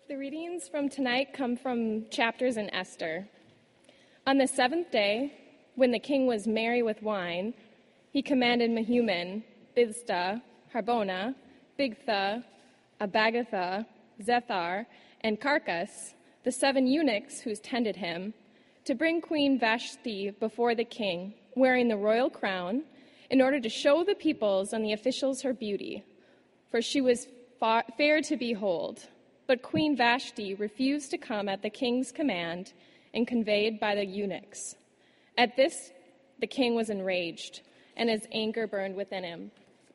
The readings from tonight come from chapters in Esther. On the 7th day, when the king was merry with wine, he commanded Mehuman, Biztha, Harbona, Bigtha, Abagatha, Zethar, and Carcas, the 7 eunuchs who tended him, to bring Queen Vashti before the king, wearing the royal crown, in order to show the peoples and the officials her beauty, for she was fair to behold. But Queen Vashti refused to come at the king's command and conveyed by the eunuchs. At this, the king was enraged, and his anger burned within him.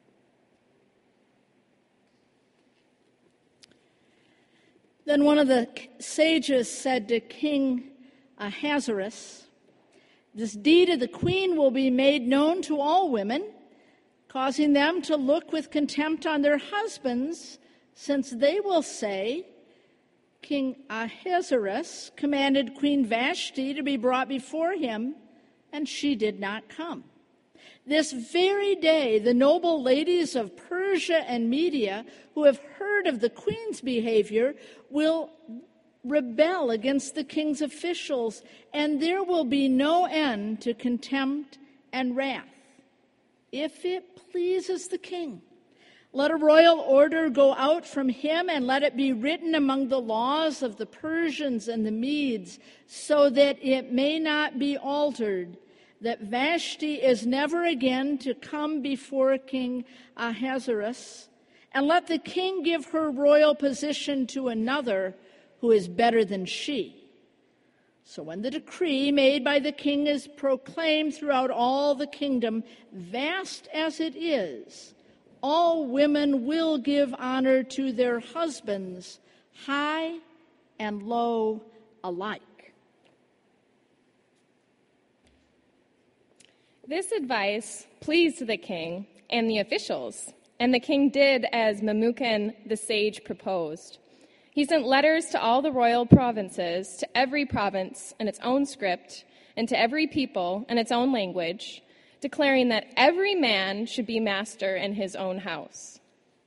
Then one of the sages said to King Ahasuerus, "This deed of the queen will be made known to all women, causing them to look with contempt on their husbands, since they will say, 'King Ahasuerus commanded Queen Vashti to be brought before him, and she did not come.' This very day, the noble ladies of Persia and Media, who have heard of the queen's behavior, will rebel against the king's officials, and there will be no end to contempt and wrath. If it pleases the king, let a royal order go out from him, and let it be written among the laws of the Persians and the Medes, so that it may not be altered, that Vashti is never again to come before King Ahasuerus, and let the king give her royal position to another who is better than she. So when the decree made by the king is proclaimed throughout all the kingdom, vast as it is, all women will give honor to their husbands, high and low alike." This advice pleased the king and the officials, and the king did as Memucan the sage proposed. He sent letters to all the royal provinces, to every province in its own script, and to every people in its own language, declaring that every man should be master in his own house.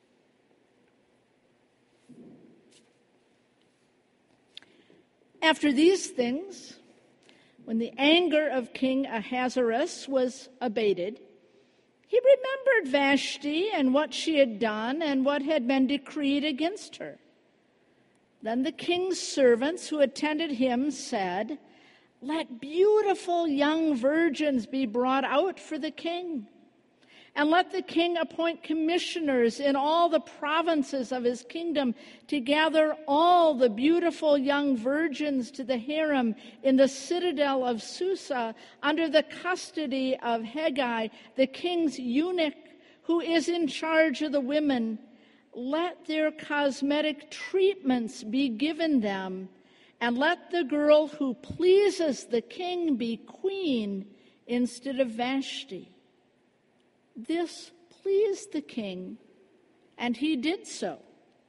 After these things, when the anger of King Ahasuerus was abated, he remembered Vashti and what she had done and what had been decreed against her. Then the king's servants who attended him said, "Let beautiful young virgins be brought out for the king, and let the king appoint commissioners in all the provinces of his kingdom to gather all the beautiful young virgins to the harem in the citadel of Susa under the custody of Hegai, the king's eunuch, who is in charge of the women. Let their cosmetic treatments be given them, and let the girl who pleases the king be queen instead of Vashti." This pleased the king, and he did so.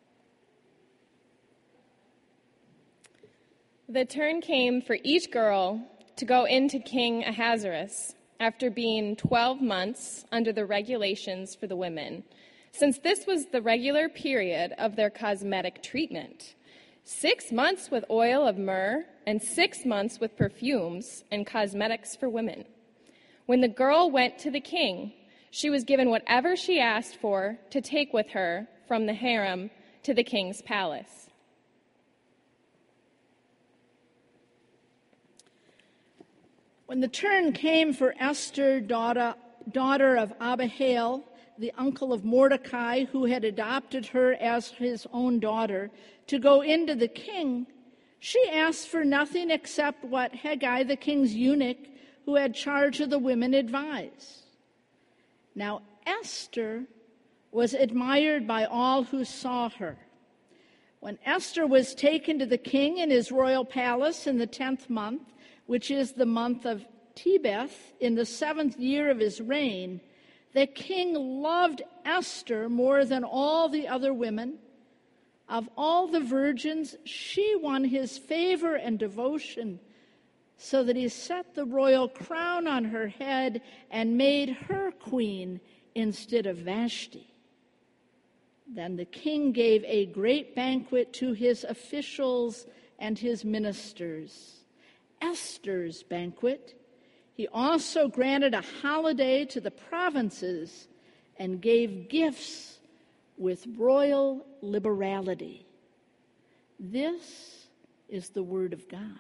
The turn came for each girl to go into King Ahasuerus after being 12 months under the regulations for the women, since this was the regular period of their cosmetic treatment. 6 months with oil of myrrh and 6 months with perfumes and cosmetics for women. When the girl went to the king, she was given whatever she asked for to take with her from the harem to the king's palace. When the turn came for Esther, daughter of Abihail, the uncle of Mordecai, who had adopted her as his own daughter, to go into the king, she asked for nothing except what Hegai, the king's eunuch, who had charge of the women, advised. Now Esther was admired by all who saw her. When Esther was taken to the king in his royal palace in the 10th month, which is the month of Tebeth, in the 7th year of his reign, the king loved Esther more than all the other women. Of all the virgins, she won his favor and devotion, so that he set the royal crown on her head and made her queen instead of Vashti. Then the king gave a great banquet to his officials and his ministers, Esther's banquet. He also granted a holiday to the provinces and gave gifts with royal liberality. This is the word of God.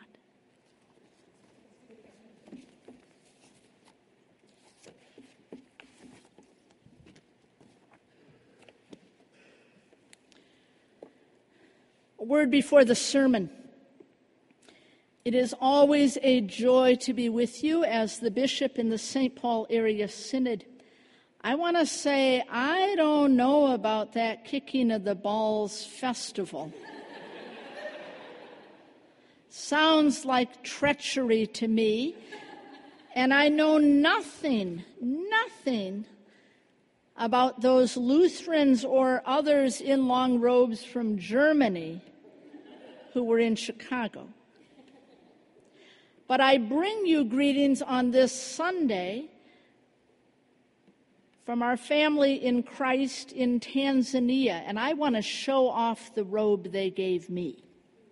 A word before the sermon. It is always a joy to be with you as the bishop in the St. Paul Area Synod. I want to say, I don't know about that Kicking of the Balls festival. Sounds like treachery to me. And I know nothing about those Lutherans or others in long robes from Germany who were in Chicago. But I bring you greetings on this Sunday from our family in Christ in Tanzania, and I want to show off the robe they gave me.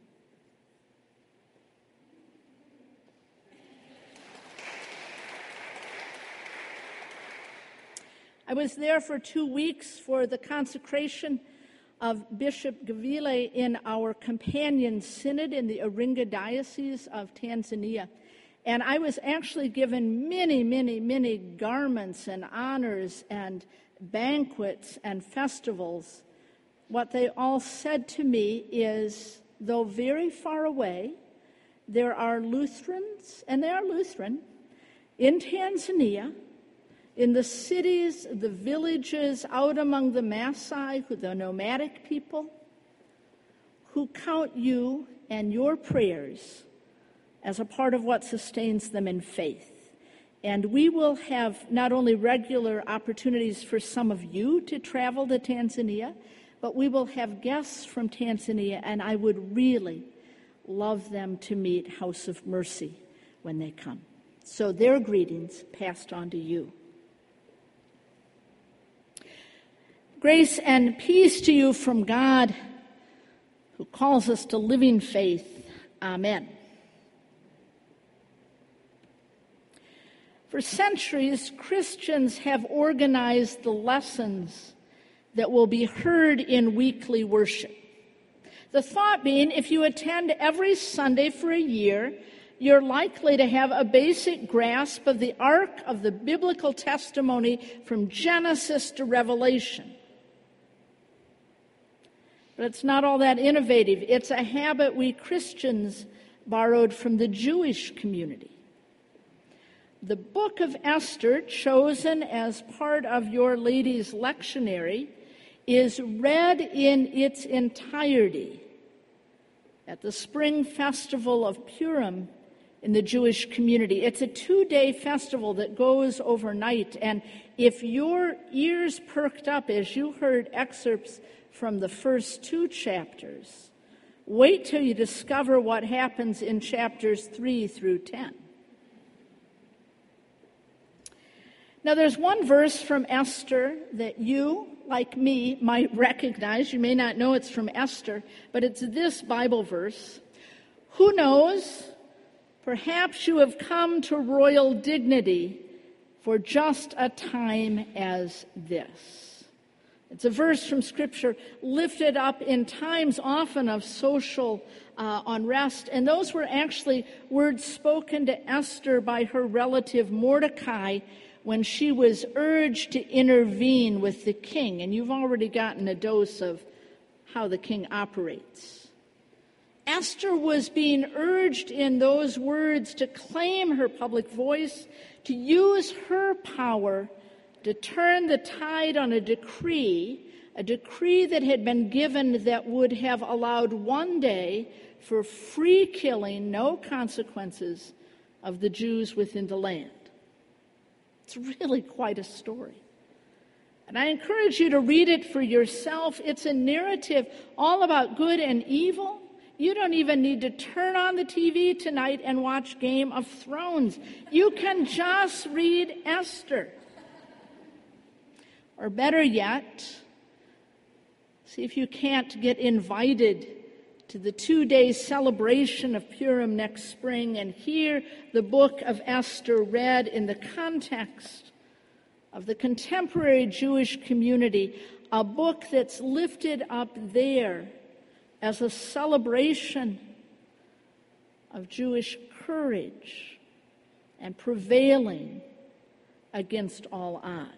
I was there for 2 weeks for the consecration of Bishop Gavile in our companion synod in the Iringa Diocese of Tanzania. And I was actually given many garments and honors and banquets and festivals. What they all said to me is, though very far away, there are Lutherans, and they are Lutheran, in Tanzania, in the cities, the villages, out among the Maasai, the nomadic people, who count you and your prayers as a part of what sustains them in faith. And we will have not only regular opportunities for some of you to travel to Tanzania, but we will have guests from Tanzania, and I would really love them to meet House of Mercy when they come. So their greetings passed on to you. Grace and peace to you from God, who calls us to living faith. Amen. For centuries, Christians have organized the lessons that will be heard in weekly worship. The thought being, if you attend every Sunday for a year, you're likely to have a basic grasp of the arc of the biblical testimony from Genesis to Revelation. But it's not all that innovative. It's a habit we Christians borrowed from the Jewish community. The book of Esther, chosen as part of your ladies' lectionary, is read in its entirety at the spring festival of Purim in the Jewish community. It's a 2-day festival that goes overnight, and if your ears perked up as you heard excerpts from the first 2 chapters, wait till you discover what happens in chapters 3 through 10. Now, there's one verse from Esther that you, like me, might recognize. You may not know it's from Esther, but it's this Bible verse. Who knows? Perhaps you have come to royal dignity for just a time as this. It's a verse from Scripture lifted up in times often of social unrest, and those were actually words spoken to Esther by her relative Mordecai when she was urged to intervene with the king. And you've already gotten a dose of how the king operates. Esther was being urged in those words to claim her public voice, to use her power to turn the tide on a decree that had been given that would have allowed one day for free killing, no consequences, of the Jews within the land. It's really quite a story. And I encourage you to read it for yourself. It's a narrative all about good and evil. You don't even need to turn on the TV tonight and watch Game of Thrones. You can just read Esther. Or better yet, See if you can't get invited to the 2-day celebration of Purim next spring and hear the book of Esther read in the context of the contemporary Jewish community, a book that's lifted up there as a celebration of Jewish courage and prevailing against all odds.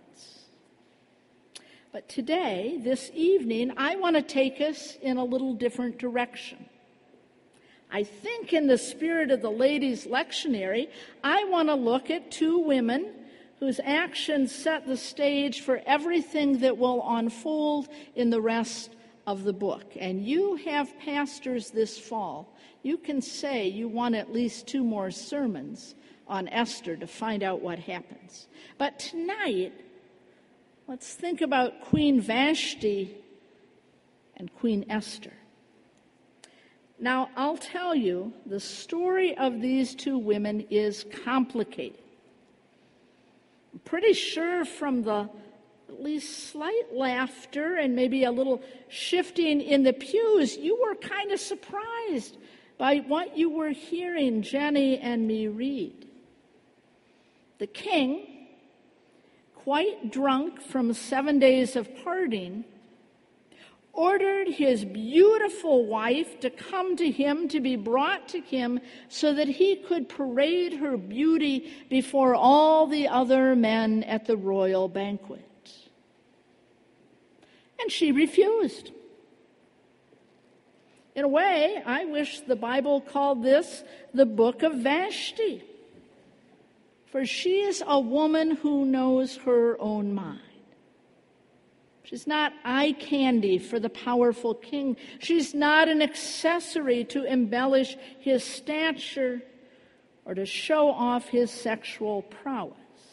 But today, this evening, I want to take us in a little different direction. I think in the spirit of the ladies' lectionary, I want to look at 2 women whose actions set the stage for everything that will unfold in the rest of the book. And you have pastors this fall. You can say you want at least 2 more sermons on Esther to find out what happens. But tonight, let's think about Queen Vashti and Queen Esther. Now, I'll tell you, the story of these 2 women is complicated. I'm pretty sure from the at least slight laughter and maybe a little shifting in the pews, you were kind of surprised by what you were hearing Jenny and me read. The king, quite drunk from 7 days of partying, ordered his beautiful wife to come to him, to be brought to him, so that he could parade her beauty before all the other men at the royal banquet. And she refused. In a way, I wish the Bible called this the book of Vashti. For she is a woman who knows her own mind. She's not eye candy for the powerful king. She's not an accessory to embellish his stature or to show off his sexual prowess.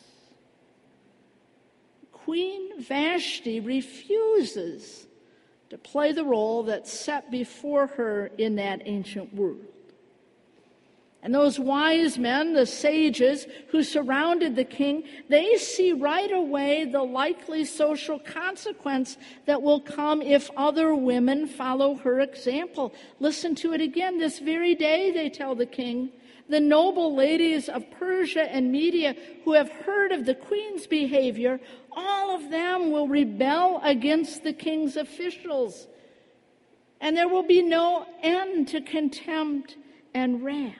Queen Vashti refuses to play the role that's set before her in that ancient world. And those wise men, the sages who surrounded the king, they see right away the likely social consequence that will come if other women follow her example. Listen to it again. This very day, they tell the king, the noble ladies of Persia and Media who have heard of the queen's behavior, all of them will rebel against the king's officials. And there will be no end to contempt and wrath.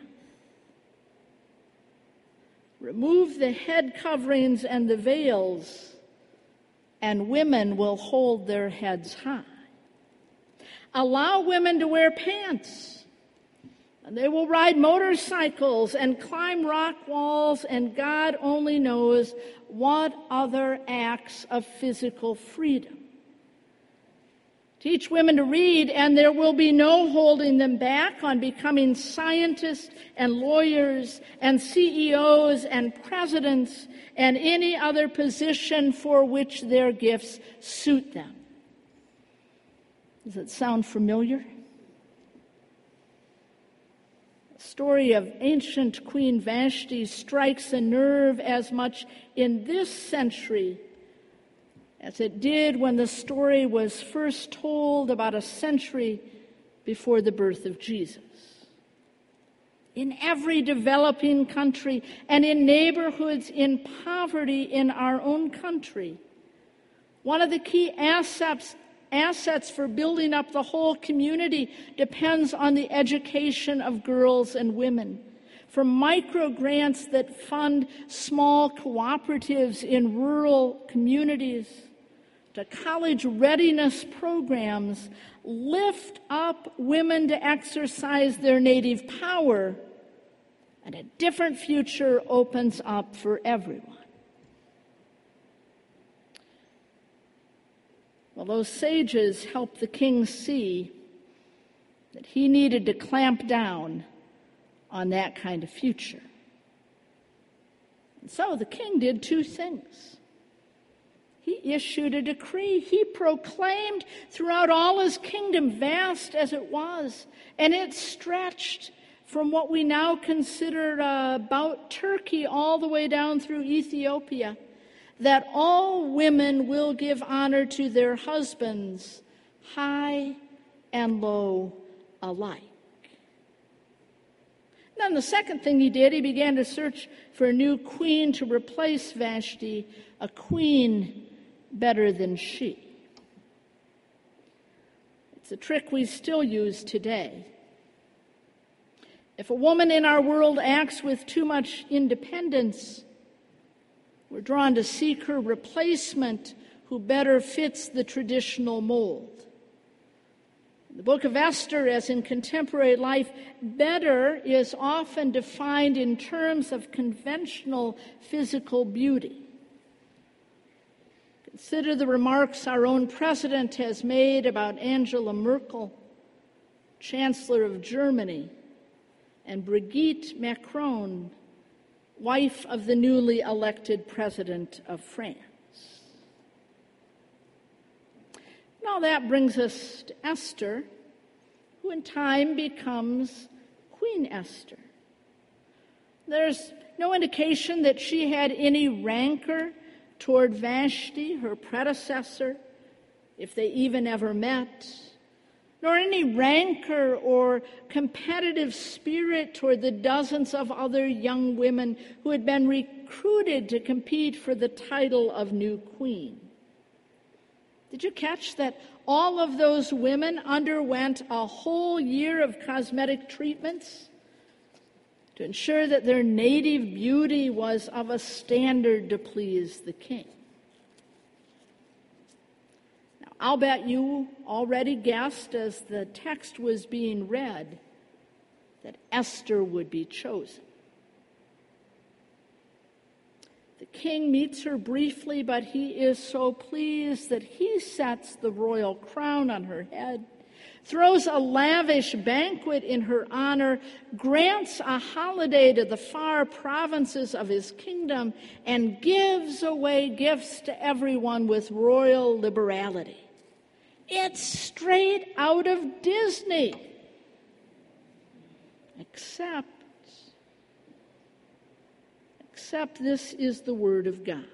Remove the head coverings and the veils, and women will hold their heads high. Allow women to wear pants, and they will ride motorcycles and climb rock walls, and God only knows what other acts of physical freedom. Teach women to read, and there will be no holding them back on becoming scientists and lawyers and CEOs and presidents and any other position for which their gifts suit them. Does it sound familiar? The story of ancient Queen Vashti strikes a nerve as much in this century as it did when the story was first told about a century before the birth of Jesus. In every developing country and in neighborhoods in poverty in our own country, one of the key assets for building up the whole community depends on the education of girls and women. From micro grants that fund small cooperatives in rural communities to college readiness programs, lift up women to exercise their native power, and a different future opens up for everyone. Well, those sages helped the king see that he needed to clamp down on that kind of future. And so the king did 2 things. He issued a decree. He proclaimed throughout all his kingdom, vast as it was, and it stretched from what we now consider about Turkey all the way down through Ethiopia, that all women will give honor to their husbands, high and low alike. Then the second thing he did, he began to search for a new queen to replace Vashti, a queen better than she. It's a trick we still use today. If a woman in our world acts with too much independence, we're drawn to seek her replacement who better fits the traditional mold. In the book of Esther, as in contemporary life, better is often defined in terms of conventional physical beauty. Consider the remarks our own president has made about Angela Merkel, Chancellor of Germany, and Brigitte Macron, wife of the newly elected president of France. Now that brings us to Esther, who in time becomes Queen Esther. There's no indication that she had any rancor toward Vashti, her predecessor, if they even ever met, nor any rancor or competitive spirit toward the dozens of other young women who had been recruited to compete for the title of new queen. Did you catch that all of those women underwent a whole year of cosmetic treatments to ensure that their native beauty was of a standard to please the king? Now, I'll bet you already guessed as the text was being read that Esther would be chosen. The king meets her briefly, but he is so pleased that he sets the royal crown on her head, throws a lavish banquet in her honor, grants a holiday to the far provinces of his kingdom, and gives away gifts to everyone with royal liberality. It's straight out of Disney. Except this is the Word of God.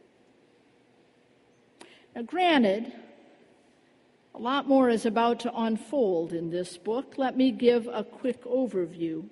Now, granted, a lot more is about to unfold in this book. Let me give a quick overview.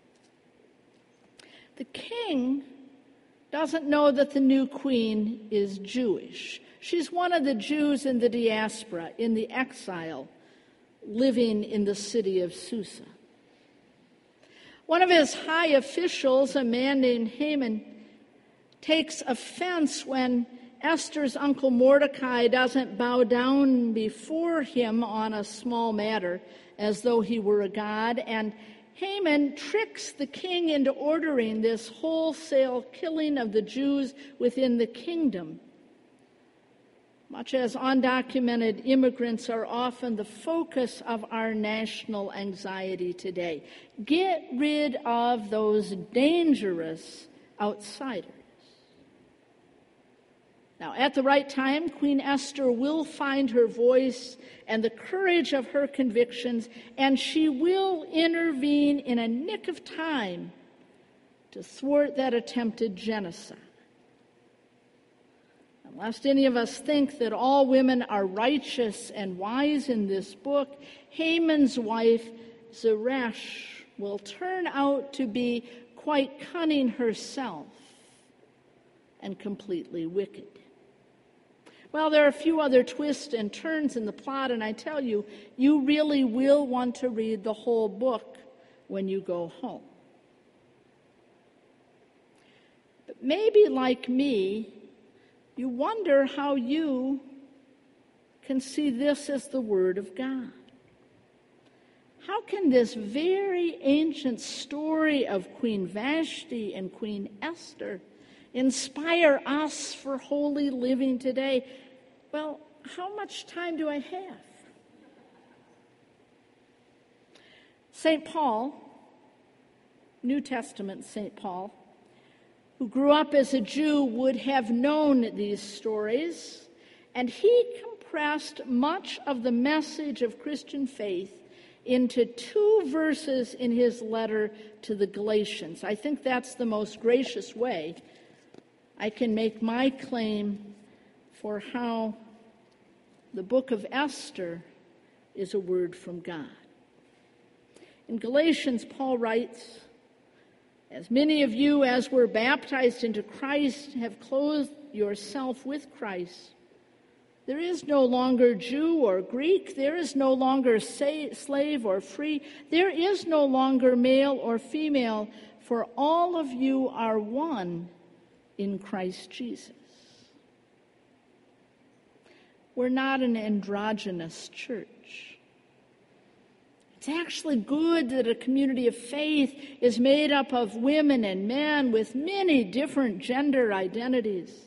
The king doesn't know that the new queen is Jewish. She's one of the Jews in the diaspora, in the exile, living in the city of Susa. One of his high officials, a man named Haman, takes offense when Esther's uncle Mordecai doesn't bow down before him on a small matter as though he were a god, and Haman tricks the king into ordering this wholesale killing of the Jews within the kingdom. Much as undocumented immigrants are often the focus of our national anxiety today. Get rid of those dangerous outsiders. Now, at the right time, Queen Esther will find her voice and the courage of her convictions, and she will intervene in a nick of time to thwart that attempted genocide. Lest any of us think that all women are righteous and wise in this book, Haman's wife, Zeresh, will turn out to be quite cunning herself and completely wicked. Well, there are a few other twists and turns in the plot, and I tell you, you really will want to read the whole book when you go home. But maybe, like me, you wonder how you can see this as the Word of God. How can this very ancient story of Queen Vashti and Queen Esther inspire us for holy living today? Well, how much time do I have? St. Paul, New Testament St. Paul, who grew up as a Jew, would have known these stories, and he compressed much of the message of Christian faith into 2 verses in his letter to the Galatians. I think that's the most gracious way I can make my claim for how the book of Esther is a word from God. In Galatians, Paul writes, "As many of you as were baptized into Christ have clothed yourself with Christ. There is no longer Jew or Greek. There is no longer slave or free. There is no longer male or female, for all of you are one in Christ Jesus." We're not an androgynous church. It's actually good that a community of faith is made up of women and men with many different gender identities.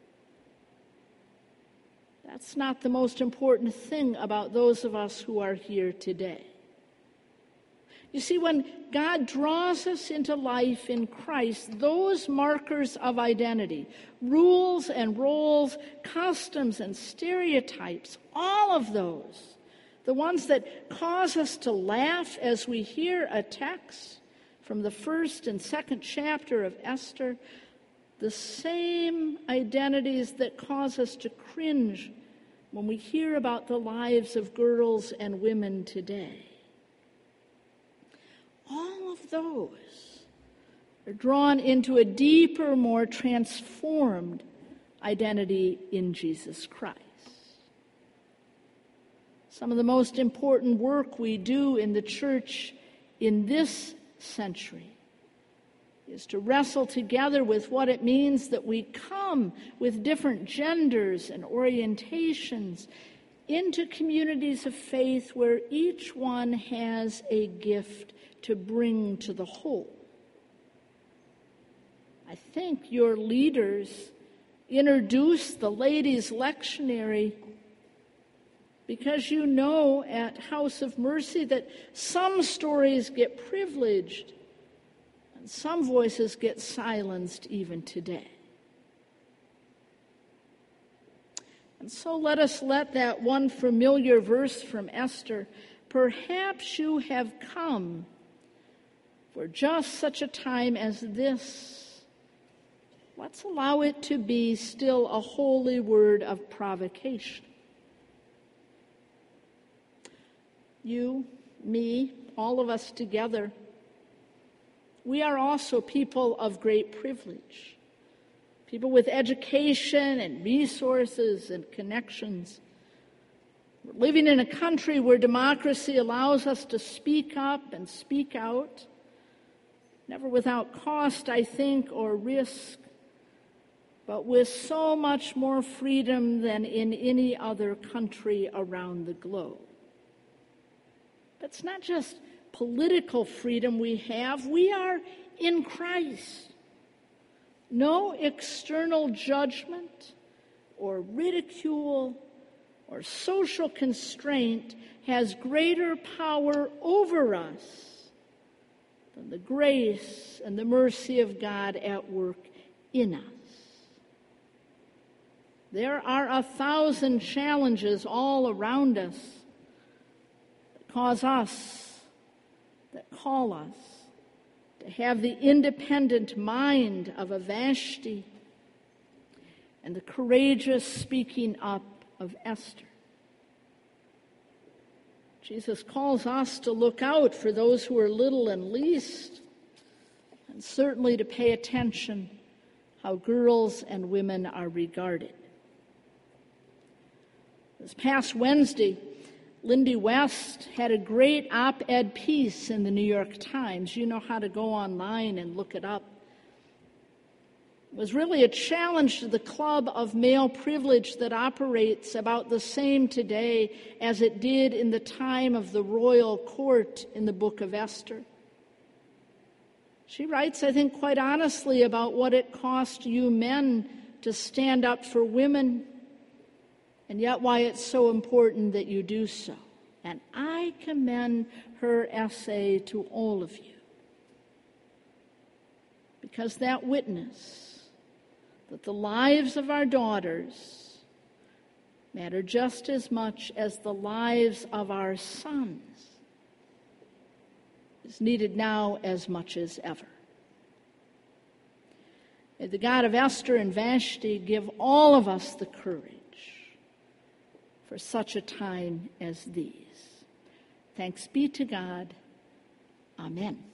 That's not the most important thing about those of us who are here today. You see, when God draws us into life in Christ, those markers of identity, rules and roles, customs and stereotypes, all of those, the ones that cause us to laugh as we hear a text from the first and second chapter of Esther, the same identities that cause us to cringe when we hear about the lives of girls and women today. All of those are drawn into a deeper, more transformed identity in Jesus Christ. Some of the most important work we do in the church in this century is to wrestle together with what it means that we come with different genders and orientations into communities of faith where each one has a gift to bring to the whole. I think your leaders introduced the ladies' lectionary because you know at House of Mercy that some stories get privileged and some voices get silenced even today. And so let us let that one familiar verse from Esther, "Perhaps you have come for just such a time as this," let's allow it to be still a holy word of provocation. You, me, all of us together, we are also people of great privilege, people with education and resources and connections. We're living in a country where democracy allows us to speak up and speak out, never without cost, I think, or risk, but with so much more freedom than in any other country around the globe. But it's not just political freedom we have. We are in Christ. No external judgment or ridicule or social constraint has greater power over us than the grace and the mercy of God at work in us. There are 1,000 challenges all around us that call us to have the independent mind of a Vashti and the courageous speaking up of Esther. Jesus calls us to look out for those who are little and least, and certainly to pay attention how girls and women are regarded. This past Wednesday, Lindy West had a great op-ed piece in the New York Times. You know how to go online and look it up. It was really a challenge to the club of male privilege that operates about the same today as it did in the time of the royal court in the book of Esther. She writes, I think, quite honestly about what it cost you men to stand up for women, and yet why it's so important that you do so. And I commend her essay to all of you, because that witness that the lives of our daughters matter just as much as the lives of our sons is needed now as much as ever. May the God of Esther and Vashti give all of us the courage for such a time as these. Thanks be to God. Amen.